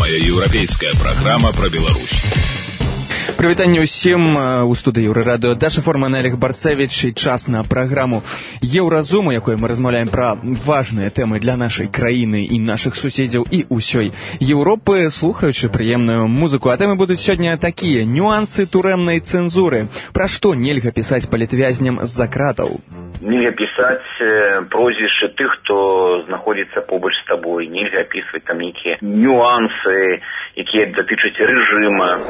Самая еўрапейская праграма пра Беларусь. Прывітанне ўсім у студыі Еўрарадыё. Даша Форман, Олег Барцевич, і час на праграму Еўразум, у якой мы размаўляем пра важныя тэмы для нашай краіны і нашых суседзяў і ўсёй Еўропы, слухаючы прыемную музыку. А тэмы будуць сёння такія: нюансы турэмнай цэнзуры, пра што нельга пісаць палітвязням з-за кратаў. Нельга пісаць прозвішчы тых, хто знаходзіцца побач з табой. Нельга апісваць там нейкія нюансы, якія датычаць рэжыма.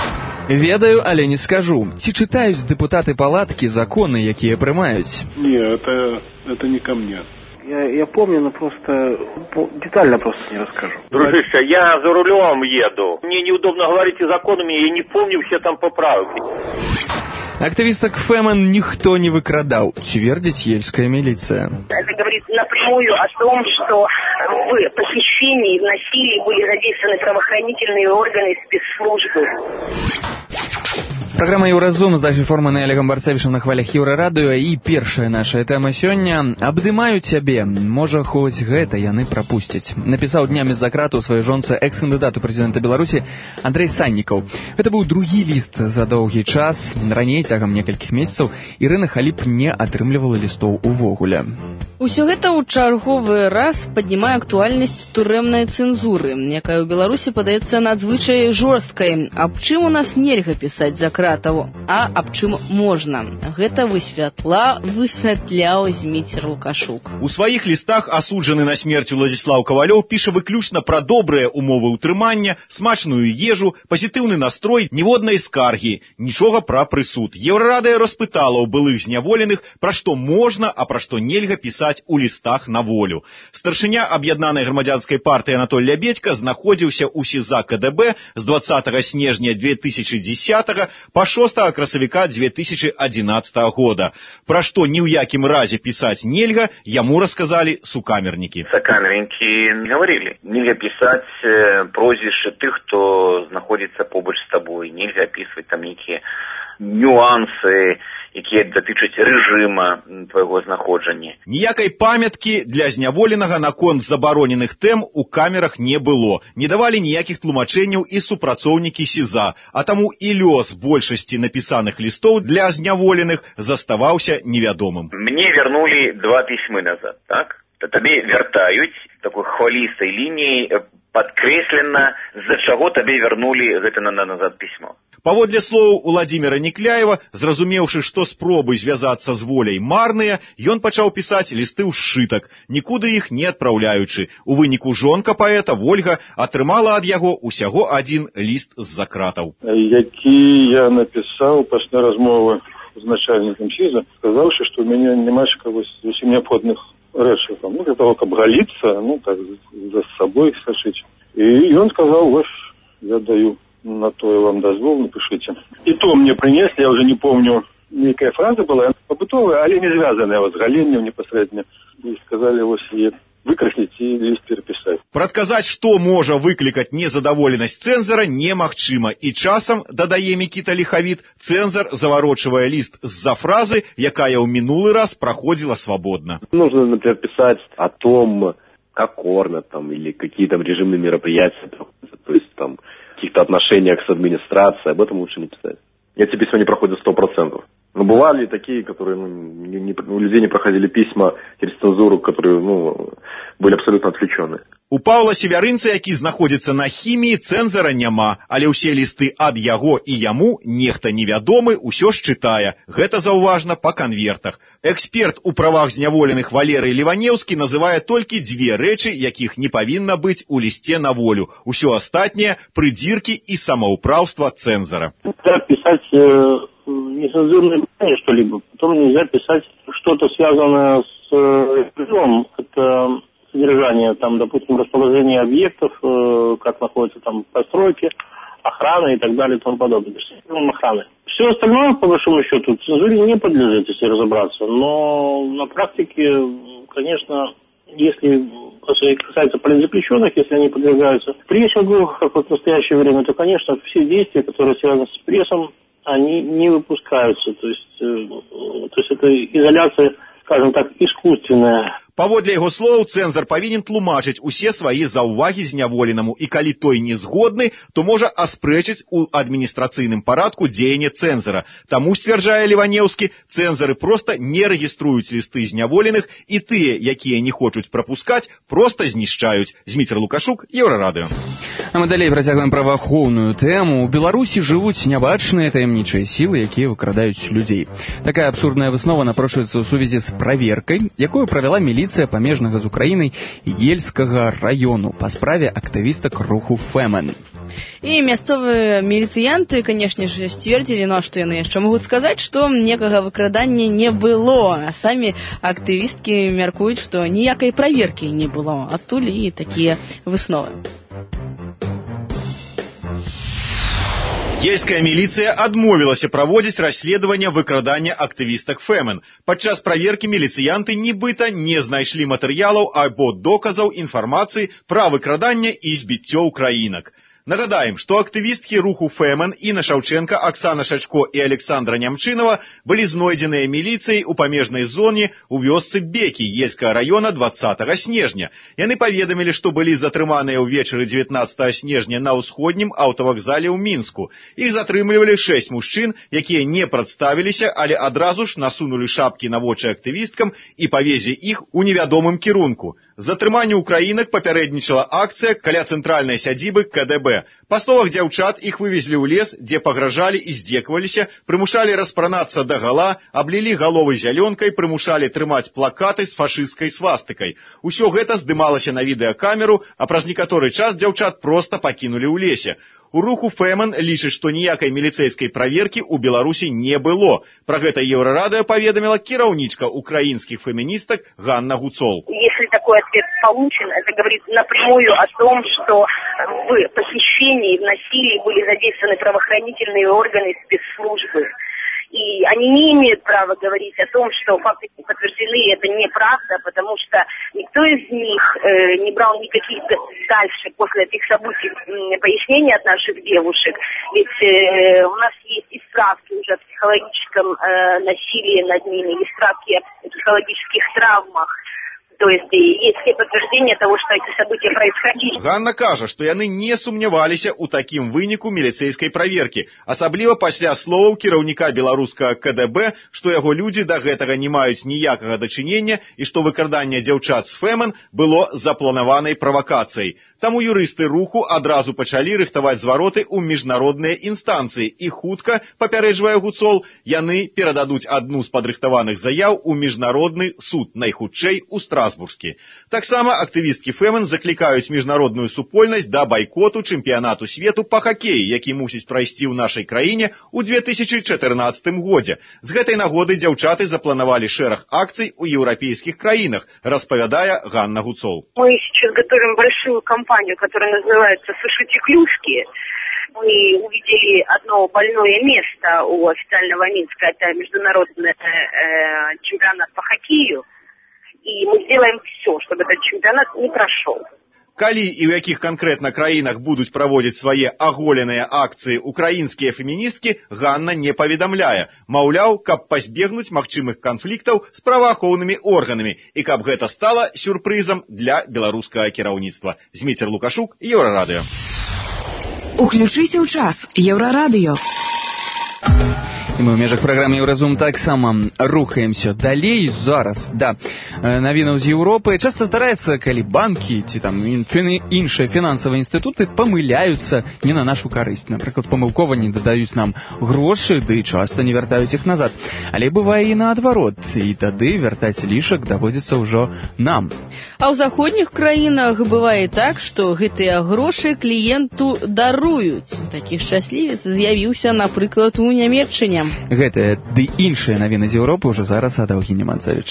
Ведаю, але не скажу. Ці чытаюць дэпутаты палаткі законы, якія прымаюць? Не, это не ко мне. Я помню, но просто детально просто не расскажу. Дружище, я за рулем еду. Мне неудобно говорить законами, я не помню все там поправки. Активисток Фемен никто не выкрадал, твердит ельская милиция. Это говорит напрямую о том, что в похищении и в насилии были задействованы правоохранительные органы и спецслужбы. Программа «Еўразум» з Дашай Форман і Олегом Барцевичем на хвалях Еўрарадыё. І першая наша тэма сёння «Абдымаю цябе». Можа, хоць гэта яны прапусцяць. Напісаў днямі з-за крату сваёй жонцы экс-кандыдат у прэзідэнта Беларусі Андрэй Саннікаў. Гэта быў другі ліст за доўгі час. Раней, цягам некалькіх месяцаў, Ірына Халіп не атрымлівала лістоў увогуле. Усё гэта ў чарговы раз паднімае актуальнасць турэмнай цэнзуры, якая ў Беларусі падаецца надзвычай жорсткай. Аб чым у нас нельга пісаць за кратаў, а аб чым можна? Гэта высвятляў Зміцер Лукашук. У сваіх лістах асуджаны на смерць Уладзіслаў Кавалёў піша выключна пра добрыя умовы ўтрымання, смачную ежу, пазітыўны настрой, ніводнай скаргі, нічога пра прысуд. Еўрарадыё распытала ў былых зняволеных, пра што можна, а пра што нельга пісаць у лістах на волю. Старшыня аб'яднанай грамадзянскай партыі Анатоль Лябедька знаходзіўся ў СІЗА КДБ з 20 снежня 2010 па 6 красавіка 2011 года. Пра што ні ў якім разе пісаць нельга, яму расказалі сукамернікі. Сукамернікі говорили, нельга пісаць прозвішчы тых, хто знаходзіцца побач з табой. Нельга апісваць там нейкія нюансы, якія датычаць рэжыма твайго знаходжання. Ніякай памяткі для зняволенага наконт забароненых тэм у камерах не было. Не давалі ніякіх тлумачэнняў і супрацоўнікі СІЗА, а таму і лёс большасці напісаных лістоў для зняволеных заставаўся невядомым. Мне вернули 2 пісьмы назад, так? Табе вяртаюць такой хвалістай лініяй падкрэслена, з-за чаго табе вернули гэта назад пісьмо. Паводле слоў Уладзіміра Никляева, зразумеўшы, што спробы звязацца з воляй марныя, ён пачаў пісаць лісты ў сшытак, нікуды іх не адпраўляючы. У выніку жонка паэта Вольга атрымала ад яго усяго адзін ліст з-за кратаў. Які я напісаў пасля размовы з начальнікам СІЗА, сказаўшы, што ў мяне няма зусім неабходных рэчаў, для того, каб галіцца, так, за сабой сашыць. І ён сказаў: вось, я даю на то я вам дозвол, напишите. И то мне принесли, я уже не помню, некая фраза была, побытовая, але не звязанная с галеннем непосредственно. И сказали вот выкраслить и лист переписать. Прадказаць, што можа выклікаць незадаволенасць цэнзара, немагчыма. І часам, дадае Мікіта Ліхавіт, цэнзар заварочвае ліст з-за фразы, якая ў мінулы раз праходзіла свабодна. Нужно, например, писать о том, как кормят там, или какие там режимные мероприятия, то есть там каких-то отношениях с администрацией, об этом лучше не писать. Эти письма не проходят 100%. Но бывали такие, которые у людей не проходили письма через цензуру, которые были абсолютно отвлеченные. У Паўла Севярынца, які знаходзіцца на хіміі, цэнзара няма, але ўсе лісты ад яго і яму нехта невядомы ўсё ж чытае. Гэта заўважна па канвертах. Эксперт у правах зняволеных Валерый Леванеўскі называе толькі 2 рэчы, якіх не павінна быць у лісце на волю. Усё астатняе прыдзіркі і самаўпраўства цэнзара. Нельзя писать нецензурное что-либо, потом нельзя писать что-то связанное с режимом. Это содержание, там, допустим, расположение объектов, как находятся там постройки, охрана и так далее и тому подобное. Охраны. Все остальное, по большому счету, цензуре не подлежит, если разобраться. Но на практике, конечно, если касается политзаключенных, если они подвергаются прессингу, как вот в настоящее время, то, конечно, все действия, которые связаны с прессом, они не выпускаются. То есть это изоляция, скажем так, искусственная. Паводле яго слоў, цэнзар павінен тлумачыць усе свае заўвагі зняволенаму, і калі той не згодны, то можа аспрэчыць у адміністрацыйным парадку дзеянне цэнзара. Таму, сцвярджае Леванеўскі, цэнзары проста не рэгіструюць лісты зняволеных, і тыя, якія не хочуць прапускаць, проста знішчаюць. Зміцер Лукашук, Еўрарадыё. А мы далей працягваем праваахоўную тэму. У Беларусі жывуць нябачныя таямнічыя сілы, якія выкрадаюць людзей. Такая абсурдная выснова напрошваецца ў сувязі з праверкай, якую правяла міліцыя памежнага з Украінай Ельскага раёну па справе актывістак руху Фэмен. І мясцовыя міліцыянты, канешне ж, сцвердзілі, ну а што яны яшчэ могуць сказаць, што некага выкрадання не было, а самі актывісткі мяркуюць, што ніякай праверкі не было. Адтуль і такія высновы. Ельская міліцыя адмовілася праводзіць расследаванне выкрадання актывістак Фэмен. Падчас праверкі міліцыянты нібыта не знайшлі матэрыялаў або доказаў інфармацыі пра выкраданне і збіццё ўкраінак. Нагадаем, што актывісткі руху Фэмен Інна Шаўчэнка, Аксана Шачко і Александра Нямчынова былі знойдзеныя міліцыяй у памежнай зоне ў вёсцы Бекі Ельскага раёна 20 снежня. Яны паведамілі, што былі затрыманыя ўвечары 19 снежня на ўсходнім аўтавакзале ў Мінску. Іх затрымлівалі 6 мужчын, якія не прадставіліся, але адразу ж насунулі шапкі на вочы актывісткам і павезлі іх у невядомым кірунку. Затрыманню ўкраінак папярэднічала акцыя каля цэнтральнай сядзібы КДБ. Па словах дзяўчат, іх вывезлі ў лес, дзе пагражалі і здзекаваліся, прымушалі распранацца дагала, аблілі галовы зялёнкай, прымушалі трымаць плакаты з фашысцкай свастыкай. Усё гэта здымалася на відэакамеру, а праз некаторы час дзяўчат проста пакінулі ў лесе. У руху Фэмен лічыць, што ніякай міліцэйскай праверкі ў Беларусі не было. Пра гэта Еўрарадыё паведаміла кіраўнічка украінскіх феміністак Ганна Гуцол. Если такой ответ получен, это говорит напрямую о том, что в похищении, в насилии были задействованы правоохранительные органы, спецслужбы. И они не имеют права говорить о том, что факты не подтверждены, и это неправда, потому что никто из них не брал никаких дальше после этих событий пояснений от наших девушек. Ведь у нас есть и справки уже о психологическом насилии над ними, и справки о психологических травмах. То есть есть все подтверждения того, что эти события происходили. Ганна кажа, што яны не сумняваліся ў такім выніку міліцэйскай праверкі, асабліва пасля словаў кіраўніка беларускага КДБ, што яго людзі да гэтага не маюць ніякага дачынення і што выкраданне дзяўчат з Фэмен было запланаванай правакацыяй. Таму юрысты руху адразу пачалі рыхтаваць звароты ў міжнародныя інстанцыі і хутка, папярэджвае Гуцол, яны перададуць адну з падрыхтаваных заяў у міжнародны суд, найхутчэй у Страсбургскі. Таксама актывісткі Фэмен заклікаюць міжнародную супольнасць да байкоту чэмпіянату свету па хакеі, які мусіць прайсці ў нашай краіне ў 2014 годзе. З гэтай нагоды дзяўчаты запланавалі шэраг акцый у еўрапейскіх краінах, распавядае Ганна Гуцол. Мы сейчас готовим большую кампанию, которая называется «Сушите клюшки». Мы увидели одно больное место у официального Минска, это международный чемпионат по хоккею. И мы сделаем все, чтобы этот чемпионат не прошел. Калі і ў якіх канкрэтна краінах будуць праводзіць свае аголеныя акцыі украінскія феміністкі, Ганна не паведамляе. Маўляў, каб пазбегнуць магчымых канфліктаў з праваахоўнымі органамі і каб гэта стала сюрпрызам для беларускага кіраўніцтва. Зміцер Лукашук, Еўрарадыё. Уключыся ў час. Еўрарадыё. І мы ў межах праграмы «Еўразум» таксама рухаемся далей. Зараз, навінаў з Еўропы. Часта здараецца, калі банкі ці там іншыя фінансавыя інстытуты памыляюцца не на нашу карысць. Напрыклад, памылкова не дадаюць нам грошы, ды часта не вяртаюць іх назад. Але бывае і наадварот, і тады вяртаць лішак даводзіцца ўжо нам. А ў заходніх краінах бывае так, што гэтыя грошы кліенту даруюць. Такі шчаслівец з'явіўся, напрыклад, у Нямецчыне. Гэтыя ды іншыя навіны з Еўропы ўжо зараз ад Аўгіні Манцевіч.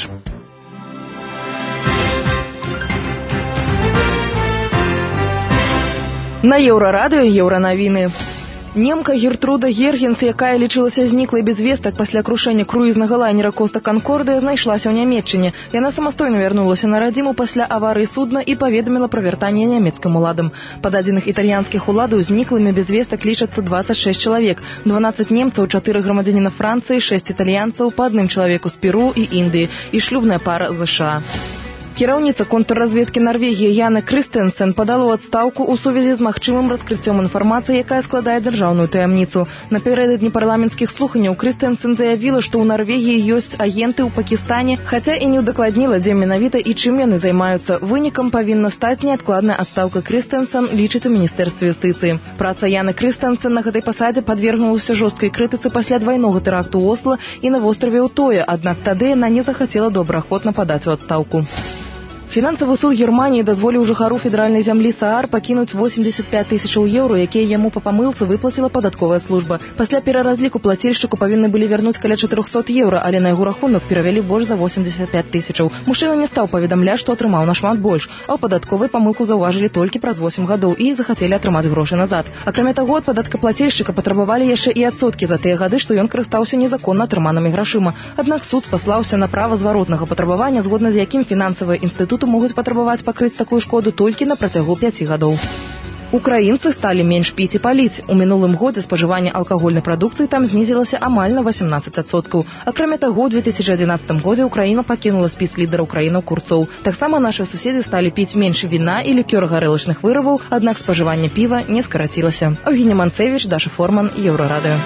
На Еўрарадыё еўранавіны. Немка Гертруда Гергенс, якая лічылася зніклай без вестак пасля крушэння круізнага лайнера Коста Канкордыя, знайшлася ў Нямецчыне. Яна самастойна вярнулася на радзіму пасля аварыі судна і паведаміла пра вяртанне нямецкім уладам. Па дадзеных італьянскіх уладаў зніклымі без вестак лічацца 26 чалавек, 12 немцаў, 4 грамадзяніна Францыі, 6 італьянцаў, па адным чалавеку з Перу і Індыі і шлюбная пара з США. Кіраўніца контрразведкі Нарвегіі Яна Крыстенсен падала ў адстаўку ў сувязі з магчымым раскрыццём інфармацыі, якая складае дзяржаўную таямніцу. Напярэдадні парламенцкіх слуханняў Крыстенсен заявіла, што ў Нарвегіі ёсць агенты ў Пакістане, хаця і не ўдакладніла, дзе менавіта і чым яны займаюцца. Вынікам павінна стаць неадкладная адстаўка Крыстенсен, лічыць у міністэрстве юстыцыі. Праца Яны Крыстенсен на гэтай пасадзе падвергнулася жорсткай крытыцы пасля двайнога тэракту ў Осла і на востраве Утоя, аднак тады яна не захацела добраахвотна падаць у адстаўку. Фінансавы суд Германії дазволіў жыхару федэральнай зямлі Саар пакінуць 85 тысячаў еўра, якія яму па памылцы выплаціла падатковая служба. Пасля пераразліку плацельшчыку павінны былі вярнуць каля 400 еўра, але на яго рахунак перавялі больш за 85 тысячаў. Мужчына не стаў паведамляць, што атрымаў нашмат больш, а ў падатковай памылку заўважылі толькі праз 8 гадоў і захацелі атрымаць грошы назад. Акрамя таго, ад падаткаплацельшчыка патрабавалі яшчэ і адсоткі за тыя гады, што ён карыстаўся незаконна атрыманымі грашыма. Аднак суд спаслаўся на права зваротнага патрабавання, згодна з якім фінансавыя інстытуты могуць патрабаваць пакрыць такую шкоду толькі на працягу 5 гадоў. Украінцы сталі менш піць і паліць. У мінулым годзе спажыванне алкагольнай прадукцыі там знізілася амаль на 18%. Акрамя таго, у 2011 годзе Украіна пакінула спіс лідараў краінаў курцоў. Таксама нашы суседзі сталі піць менш віна і лікёр гарэлачных вырабаў, аднак спажыванне піва не скарацілася. Евгенія Манцевіч, Даша Форман, Еўрарадыё.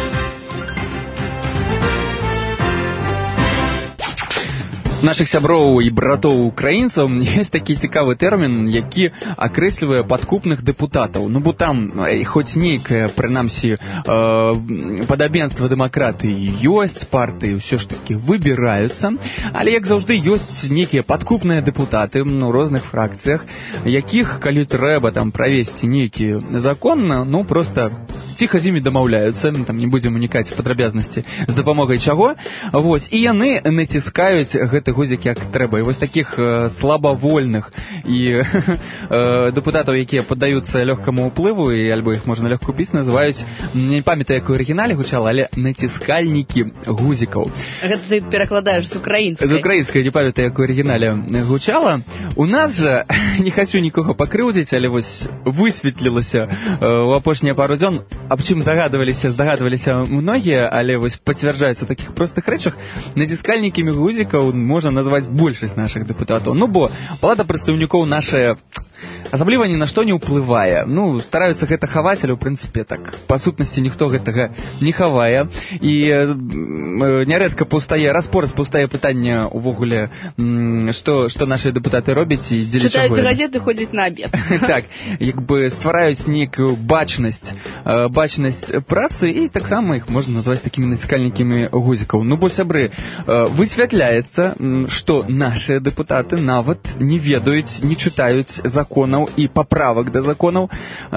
Нашых сяброў і братоў украінцаў ёсць такі цікавы тэрмін, які акрэслівае падкупных дэпутатаў. Ну, бо там хоць нейкае, прынамсі, падабенства дэмакратыі ёсць, партыі ўсё ж такі выбіраюцца, але, як заўжды, ёсць нейкія падкупныя дэпутаты ў розных фракцыях, якіх, калі трэба там правесці нейкі закон, ну, проста ціха з імі дамаўляюцца, там не будзем унікаць падрабязнасці, з дапамогай чаго, вось, і яны націскаюць гэты гузік як трэба. І вось такіх слабавольных і дэпутатаў, якія паддаюцца лёгкаму ўплыву, і альбо іх можна лёгка купіць, называюць, не памятаю, як у арыгінале гучала, але націскальнікі гузікаў. Гэта ты перакладаеш з украінскай. З украінскай, не памятаю, як у арыгінале гучала. У нас жа, не хачу нікога пакрыўдзіць, але вось высветлілася ў апошнія пару дзён, аб чым здагадваліся многія, але вось пацвярджаюцца ў такіх простых рэчах, націскальнікамі гузікаў можна назваць большасць нашых дэпутатаў. Ну, бо палата прадстаўнікоў нашая асабліва ні на што не ўплывае. Ну, стараюцца гэта хаваць, але, ў прынцыпе, так, па сутнасці ніхто гэтага не хавае. І нярэдка распораз паўстае пытанне ўвогуле, што нашы дэпутаты робяць і дзеля чаго. Чытаюць газеты, ходзяць на абед. Так, як бы ствараюць нейкую бачнасць працы, і таксама іх можна назваць такімі націскальнікамі гузікаў. Ну, бо, сябры, высвятляецца, што нашыя дэпутаты нават не ведаюць, не чытаюць законаў і паправак да законаў,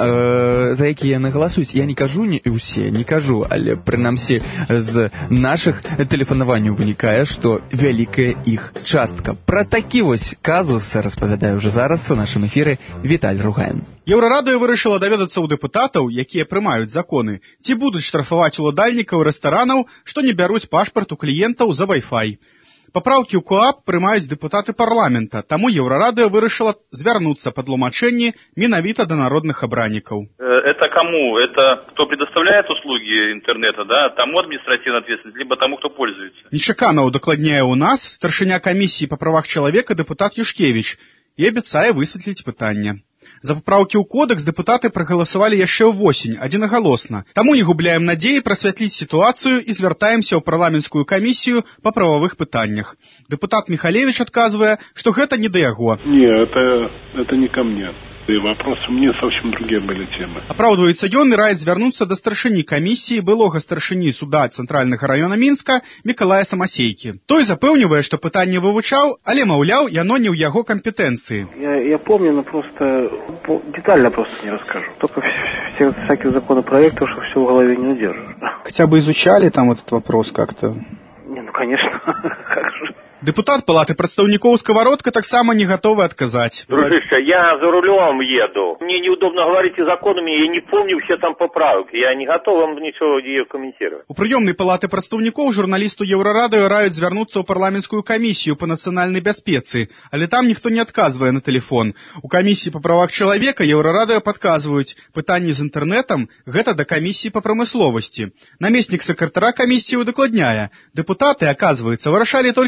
за якія яны галасуюць. Я не кажу не ўсе, не кажу, але прынамсі з нашых тэлефанаванняў вынікае, што вялікая іх частка. Пра такі вось казус распавядаю ўжо зараз у нашым эфіры Віталь Ругайн. Еўрарадыё вырашыла даведацца ў дэпутатаў, якія прымаюць законы, ці будуць штрафаваць уладальнікаў рэстаранаў, што не бяруць пашпарт у кліентаў за Wi-Fi. Папраўкі ў КоАП прымаюць дэпутаты парламента, таму Еўрарадыё вырашыла звярнуцца па тлумачэнні менавіта да народных абраннікаў. Это кому? Это кто предоставляет услуги интернета, да? Тому административная ответственность, либо тому, кто пользуется? Нечакана удакладняе ў нас старшыня камісіі па правах чалавека дэпутат Юшкевіч і абяцае высветліць пытанне. За папраўкі ў кодекс дэпутаты прагаласавалі яшчэ ўвосень, адзінагалосна. Таму не губляем надзеі прасвятліць сітуацыю і звяртаемся ў парламенцкую камісію па прававых пытаннях. Дэпутат Михалевич адказвае, што гэта не да яго. Не, это не ко мне. И вопросы мне совсем другие были темы. Апраўдваецца ён і раіць звярнуцца да старшыні камісіі, былога старшыні суда Цэнтральнага раёна Мінска Мікалая Самасейкі. Той запэўнівае, што пытанне вывучаў, але, маўляў, яно не ў яго кампетэнцыі. Я помню, но просто детально просто не расскажу. Только все всякие законопроекты, что все в голове не удержишь. Хотя бы изучали там этот вопрос как-то? Не, ну конечно, как же. Дэпутат палаты прадстаўнікоў Сковородка таксама не гатовы адказаць. Дружище, я за рулем еду. Мне неудобно говорить законами, я не помню все там поправки. Я не готов вам ничего комментировать. У прыёмнай палаты прадстаўнікоў журналісту Еўрарадыё раюць звярнуцца ў парламенцкую камісію па нацыянальнай бяспецы, але там ніхто не адказвае на тэлефон. У камісіі па правах чалавека Еўрарадыё падказваюць, пытанні з інтэрнэтам гэта да камісіі па прамысловасці. Намеснік сакратара камісіі удакладняе, дэпутаты, аказваецца, вырашалі толькі пытанні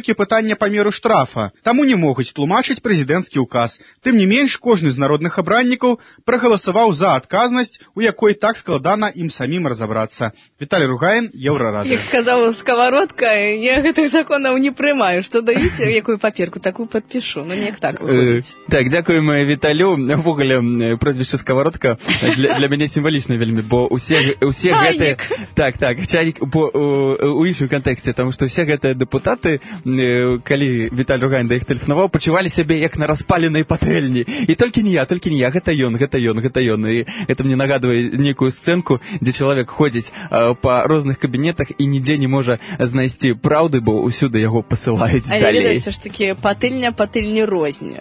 адшкодавання па меру штрафа, таму не могуць тлумачыць прэзідэнцкі ўказ. Тым не менш, кожны з народных абраннікаў прагаласаваў за адказнасць, у якой так складана ім самім разабрацца. Віталій Ругаін, Еўрарадыё. Як сказала сковородка, я гэтых законаў не прымаю. Што даеце, якую паперку, такую падпішу. Ну, неяк так выходзіць. Так, дзякуем Віталю. Ввогуле, прозвішча сковородка для мяне сімвалічна вельмі, бо усе гэтыя... Так, чайнік у іншым кантэксце, таму што ўсе гэтыя дэпутаты, калі Віталь Ругаін да іх тэлефанаваў, пачувалі сябе як на распаленай патэльні. І толькі не я, гэта ён. І гэта мне нагадвае нейкую сцэнку, дзе чалавек ходзіць па розных кабінетах і нідзе не можа знайсці праўды, бо ўсюды яго пасылаюць далей. Але ведаць, все ж такі патыльня рознь.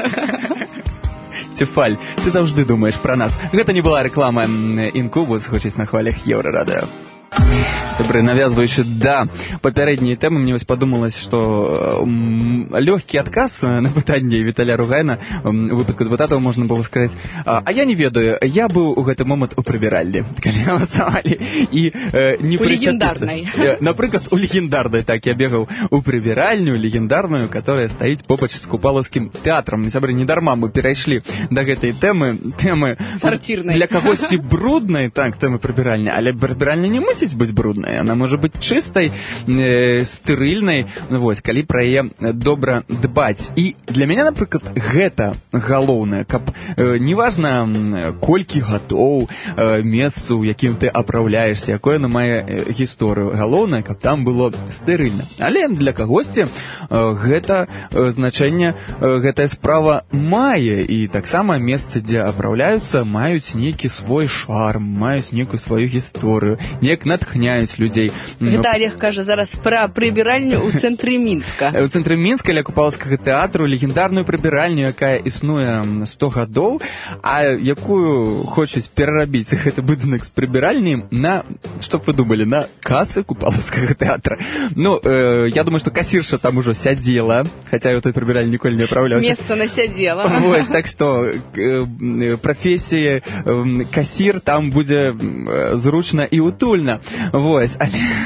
Цефаль, ты заўжды думаеш пра нас. Гэта не была рэклама Інкубус, гучыць на хвалях Еўрарадыё. Добре, навязваючы да папярэдняй тэмы, мне вось падумалось, што лёгкі адказ на пытанне Віталя Ругаіна у выпадку дэпутатаў можна было сказаць: а я не ведаю, я быў у гэты момант у прыбіральні, калі галасавалі, і не прычапіцца. Напрыклад, у легендарнай, так, я бегаў у прыбіральню легендарную, которая стаіць побач з Купалаўскім тэатрам. Сябры, не дарма мы перайшлі да гэтай тэмы сартирнай. Для кагосьці бруднай, так, тэмы прыбіральні, але прыбіральня не мусіць быць бруднай, она можа быць чыстай, стэрыльнай, вось, калі пра яе добра дбаць. І для мяне, напрыклад, гэта галоўнае, каб неважна колькі гадоў, месца, у якім ты апраўляешся, якое на мае гісторыю, галоўнае, каб там было стэрыльна. Але для кагосьці гэта значэнне, гэтая справа мае, і таксама месцы, дзе апраўляюцца, маюць нейкі свой шарм, маюць нейкую сваю гісторыю, неяк натхняюць людзей. Гэта Олег кажа зараз пра прыбіральню ў цэнтры Мінска. У цэнтры Мінска, ля Купалаўскага тэатру, легендарную прыбіральню, якая існуе 100 гадоў, а якую хочуць перарабіць гэты будынак з прыбіральні на, што б вы думалі, на касы Купалаўскага тэатра. Ну, я думаю, што касірша там ужо сядзела, хаця я ў той прыбіральні ніколі не апраўляўся. Месца насядзела. Вось, так што прафесія касір там будзе зручна і утульна. Вось,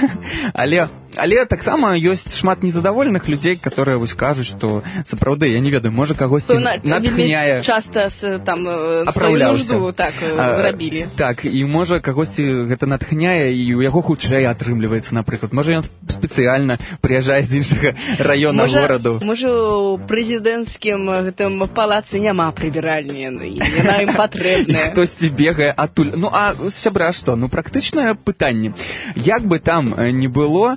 але таксама ёсць шмат незадаволеных людзей, которые вось кажуць, што сапраўды, я не ведаю, можа кагосьці натхняе. Часта там сваю нужду так рабілі. Так, і можа кагосьці гэта натхняе, і у яго хутчэй атрымліваецца, напрыклад. Можа ён спецыяльна прыязджае з іншага раёна гораду. Можа у прэзідэнцкім гэтым палацы няма прыбіральні, і яна ім патрэбная. Хтосьці бегае адтуль. Ну, а сябра што? Ну, практычнае пытанне. Як бы там не было,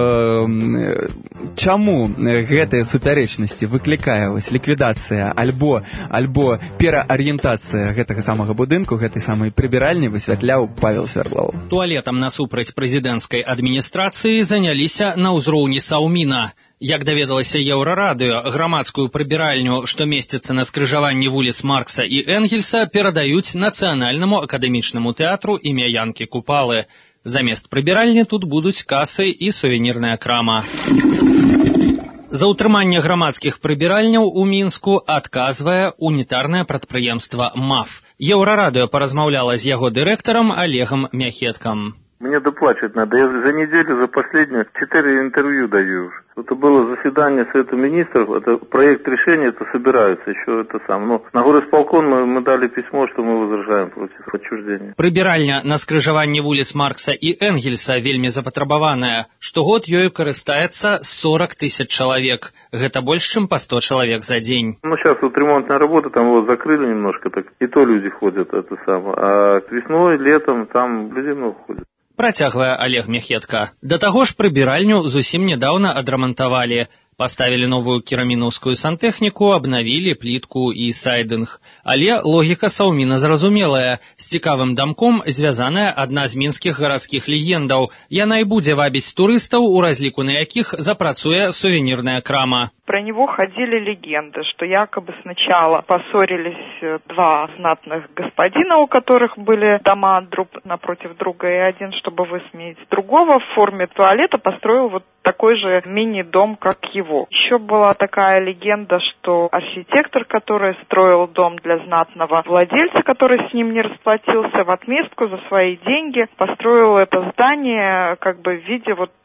чаму гэтыя супярэчнасці выклікае вось ліквідацыя альбо пераарыентацыя гэтага самага будынку, гэтай самай прыбіральні, высвятляў Павел Свярдлоў. Туалетам насупраць прэзідэнцкай адміністрацыі заняліся на ўзроўні Саўміна. Як даведалася Еўрарадыё, грамадскую прыбіральню, што месціцца на скрыжаванні вуліц Маркса і Энгельса, перадаюць Нацыянальнаму акадэмічнаму тэатру імя Янкі Купалы. Замест прыбіральні тут будуць касы і сувенірная крама. За ўтрыманне грамадскіх прыбіральняў у Мінску адказвае унітарнае прадпрыемства МАФ. Еўрарадыё паразмаўляла з яго дырэктарам Олегом Мяхеткам. Мне доплачивать надо. Я за неделю, за последнюю 4 интервью даю уже. Это было заседание Совета Министров, это проект решения, это собираются еще это сам. Ну, на горисполком мы дали письмо, что мы возражаем против отчуждения. Прыбіральня на скрыжаванні вуліц Маркса і Энгельса вельмі запатрабаваная. Штогод ёю карыстаецца 40 000 чалавек. Гэта больш, чым па 100 чалавек за дзень. Ну, сейчас вот ремонтная работа, там его закрыли немножко, так и то люди ходят, это самое. А весной, летом там люди много ходят. Працягвае Олег Мяхетка. Да таго ж прыбіральню зусім нядаўна адрамантавалі. Паставілі новую керамінаўскую сантэхніку, абнавілі плітку і сайдынг. Але логіка Саўміна зразумелая. З цікавым дамком звязаная адна з мінскіх гарадскіх легендаў. Яна і будзе вабіць турыстаў, у разліку на якіх запрацуе сувенірная крама. Про него ходили легенды, что якобы сначала поссорились два знатных господина, у которых были дома друг напротив друга, и один, чтобы высмеять другого, в форме туалета построил вот такой же мини-дом, как его. Еще была такая легенда, что архитектор, который строил дом для знатного владельца, который с ним не расплатился, в отместку за свои деньги построил это здание как бы в виде вот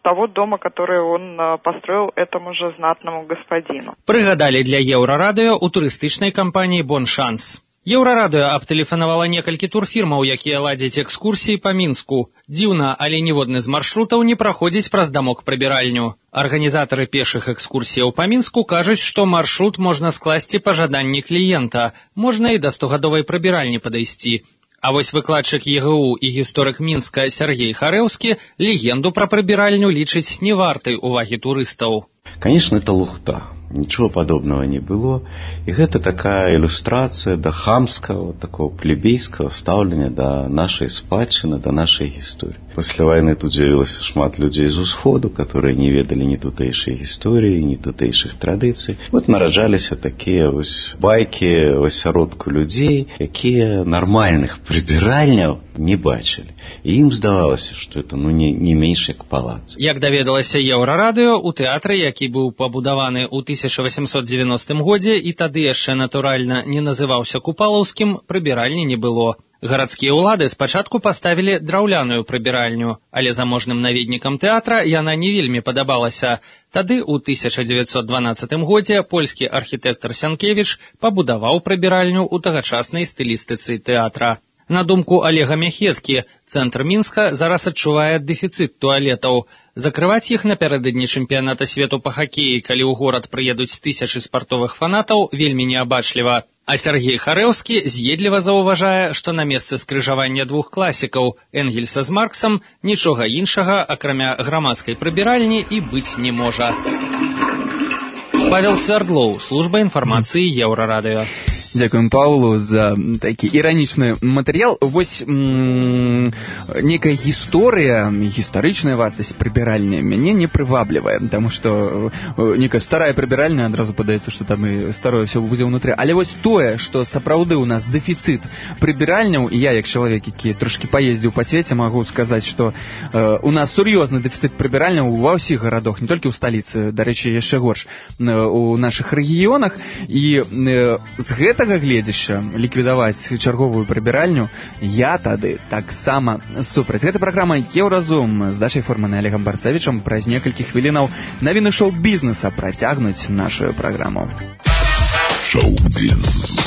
того дома, который он построил этому же знатному господину. Прыгадали для Еўрарадыё у турыстычнай кампаніі «Бон Шанс». Еўрарадыё абтэлефанавала некалькі турфірмаў, якія ладзяць экскурсіі па Мінску. Дзіўна, але ніводны з маршрутаў не праходзіць праз дамок-прыбіральню. Арганізатары пешых экскурсіяў па Мінску кажуць, што маршрут можна скласці па жаданні кліента, можна і да 100-гадовай прыбіральні падысці. А вось выкладчык ЕГУ і гісторык Мінска Сергей Харэўскі легенду пра прыбіральню лічыць не вартай увагі турыстаў. Конечно, это лухта. Ничего подобного не было. И это такая иллюстрация до хамского, такого плебейского ставления до нашей спадчыны, до нашей истории. После войны тут з'явілася шмат людей з усходу, которые не ведали ни тутэйшай гісторыі, ни тутэйшых традыцый. Вот нараджаліся такія вось байкі в асяродку людзей, якія нармальных прыбіральняў не бачылі. І ім здавалася, што это не менш як палац. Як даведалася Еўрарадыё, у тэатры, які быў пабудаваны ў 1890 годзе і тады яшчэ натуральна не называўся Купалаўскім, прыбіральні не было. Гарадскія ўлады спачатку паставілі драўляную прыбіральню, але заможным наведнікам тэатра яна не вельмі падабалася. Тады ў 1912 годзе польскі архітэктар Сянкевіч пабудаваў прыбіральню ў тагачаснай стылістыцы тэатра. На думку Олега Мяхеткі, цэнтр Мінска зараз адчувае дэфіцыт туалетаў. Закрываць іх напярэдадні чэмпіяната свету па хакеі, калі ў горад прыедуць тысячы спартовых фанатаў, вельмі неабачліва. А Сергей Харэўскі з'едліва заўважае, што на месцы скрыжавання двух класікаў, Энгельса з Марксам, нічога іншага, акрамя грамадскай прыбіральні, і быць не можа. Павел Свярдлоў, служба інфармацыі Еўрарадыё. Дзякуем Паўлу за такі іранічны матэрыял. Вось некая гісторыя, гістарычная вартасць прыбіральні мяне не прываблівае, таму што некая старая прыбіральня, адразу падаецца, што там і старое ўсё будзе ўнутры. Але вось тое, што сапраўды ў нас дэфіцыт прыбіральняў, і я, як чалавек, які трошкі паездзіў па свеце, магу сказаць, што у нас сур'ёзны дэфіцыт прыбіральняў ва ўсіх гарадах, не толькі ў сталіцы, дарэчы, яшчэ горш у нашых рэгіёнах. І з гэтага гледзяшча ліквідаваць чарговую прыбіральню я тады таксама супраць. Гэта праграма «Еўразум» з Дашай Форман і Олегам Барцевічам. Праз некалькі хвілінаў навіны шоу-бізнеса працягнуць нашу праграму. Шоу-біз.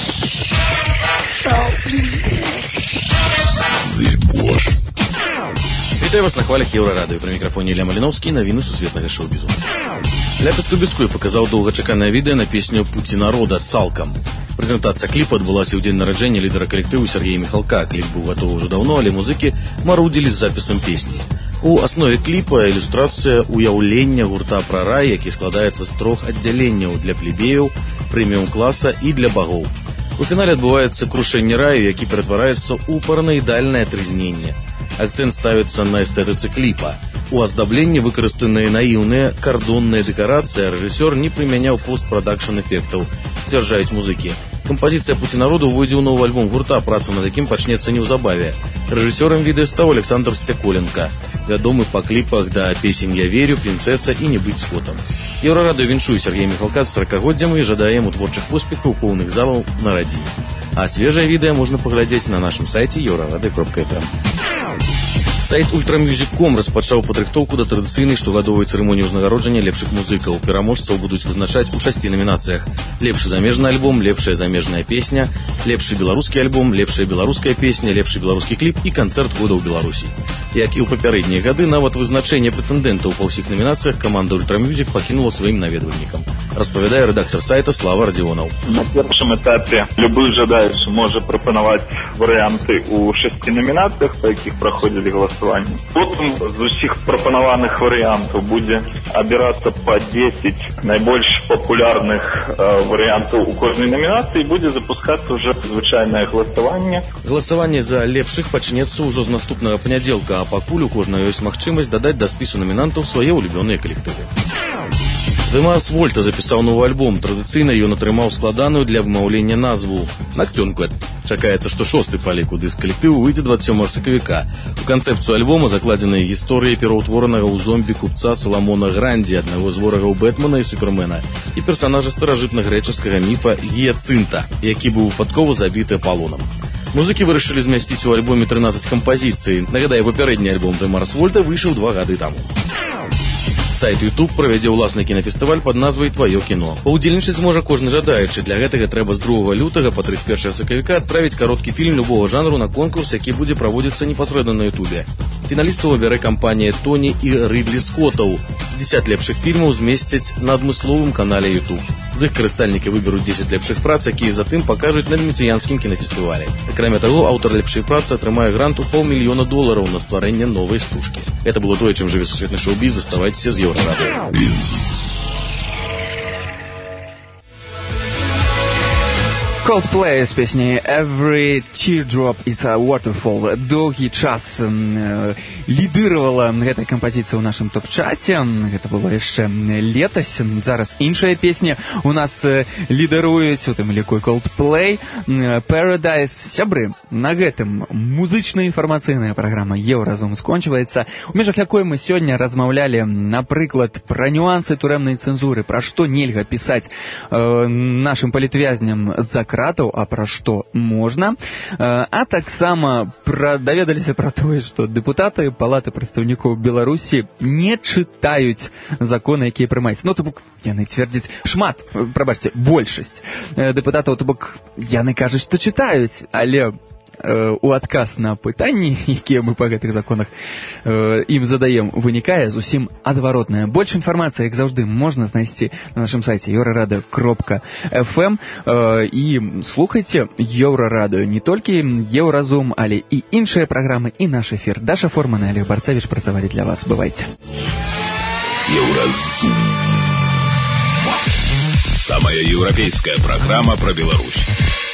Вітаю вас на хвалях Еўрарадыё. Пры мікрафоне Ілля Маліноўскі, навіны сусветнага шоу-бізу. Ляпис Трубецкой показаў доўгачаканае відэа на песню «Пуці народа» цалкам. Прэзентацыя кліпа адбылася ў дзень нараджэння лідара калектыву Сергея Міхалка. Кліп быў гатовы ўжо даўно, але музыкі марудзілі з запісам песні. У аснове кліпа ілюстрацыя ўяўлення гурта пра рай, які складаецца з 3 аддзяленняў для плебеяў, прэміум-класа і для багоў. У фінале адбываецца крушэнне раю, які ператвараецца ў параноідальнае трызненне. Акцэнт ставіцца на эстэтыцы кліпа. У аздабленні выкарыстаныя наіўныя кардонныя дэкарацыі, а рэжысёр не прымяняў постпрадакшн эфектаў, сцвярджаюць музыкі. Кампазіцыя «Пуці народу» увойдзе ў новы альбом гурта, праца над якім пачнецца неўзабаве. Рэжысёрам відэа стаў Александр Сцяколенка, вядомы па кліпах да песень «Я верю», «Принцесса» і «Не быць скотам». Еўрарадыё віншуе Сергея Міхалка з 40-годдзям і жадае яму творчых поспехаў, поўных залаў на радзіме. А свежае відэа можна паглядзець на нашым сайце euraradio.fm. Сайт Ultramusic.com распачаў падрыхтоўку да традыцыйнай штогадовай цырымоніі ўзнагароджання лепшых музыкаў. Пераможцаў будуць вызначаць у 6 намінацыях: лепшы замежны альбом, лепшая замежная песня, лепшы беларускі альбом, лепшая беларуская песня, лепшы беларускі кліп і канцэрт года ў Беларусі. Як і ў папярэднія гады, нават вызначэнне прэтэндэнтаў па ўсіх намінацыях каманда Ultramusic пакінула сваім наведвальнікам. Распавядае рэдактар сайта Слава Радзіонаў. На першым этапе любы жадаючы можа прапанаваць варыянты ў 6 намінацыях, па якіх праходзілі галасаванні. Потым з усіх прапанаваных варыянтаў будзе абірацца па 10 найбольш папулярных варыянтаў у кожнай намінацыі і будзе запускацца ўжо звычайнае галасаванне. Галасаванне за лепшых пачнецца ўжо з наступнага панядзелка, а пакуль у кожнага ёсць магчымасць дадаць да спісу намінантаў свае ўлюбёныя калектывы. Дэмас Вольта запісаў новы альбом. Традыцыйна ён атрымаў складаную для вымаўлення назву «Нактёнквет». Чакаецца, што 6-й па ліку дыск калектыву выйдзе 27 сакавіка. У канцэпцыю альбома закладзеная гісторыя пераўтворанага ў зомбі купца Саламона Грандзі, аднаго з ворагаў Бэтмена і Супермена, і персанажа старажытнагрэчаскага міфа Гіяцынта, які быў выпадкова забіты Аполлонам. Музыкі вырашылі змясціць у альбоме 13 кампазіцый. Нагадаю, папярэдні альбом Дэмас Вольта выйшаў 2 гады таму. Сайт YouTube правядзе ўласны кінафестываль пад назвай «Твоё кіно». Паўдзельнічаць зможа кожны жадаючы. Для гэтага трэба з 2 лютага па 31 сакавіка адправіць кароткі фільм любого жанру на конкурс, які будзе праводзіцца непасрэдна на Ютубе. Фіналістаў выбярэ кампанія Тоні і Рыдлі Скоттаў. 10 лепшых фільмаў змесцяць на адмысловым канале YouTube. З іх карыстальнікі выберуць 10 лепшых прац, якія затым пакажуць на венецыянскім кінафестывалі. Акрамя таго, аўтар лепшай працы атрымае грант у $500 000 на стварэнне новай стужкі. Это было тое, чым жыве сусветны шоу-біз. Заставайцеся з Еўрарадыё. Coldplay з песней «Every Teardrop is a Waterfall» доўгі час лідыравала гэтая кампазіцыя ў нашым топ-часе. Гэта было яшчэ летась. Зараз іншая песня у нас лідаруюць, у тым ліку Coldplay, Paradise. Сябры, на гэтым музычна-інфармацыйная праграма «Еўразум» скончваецца, у межах якой мы сёння размаўлялі, напрыклад, пра нюансы турэмнай цэнзуры, пра што нельга пісаць нашым палітвязням за кратаў, а пра што можна, а таксама даведаліся пра тое, што дэпутаты Палаты прадстаўнікоў Беларусі не чытаюць законы, якія прымаюць. Ну, то бок, яны цвердзяць шмат, прабачце, большасць дэпутатаў, то бок, яны кажуць, што чытаюць, але у адказ на пытанні, якія мы па гэтых законах ім задаем, вынікае зусім адваротнае. Больш інфармацыі, як заўжды, можна знайсці на нашым сайце euradio.fm і слухайце Еўрарадыё, не толькі Еўразум, але і іншыя праграмы, і наш эфір. Даша Форман і Олег Барцевіч працавалі для вас. Бывайце. Еўразум. Самая еўрапейская праграма пра Беларусь.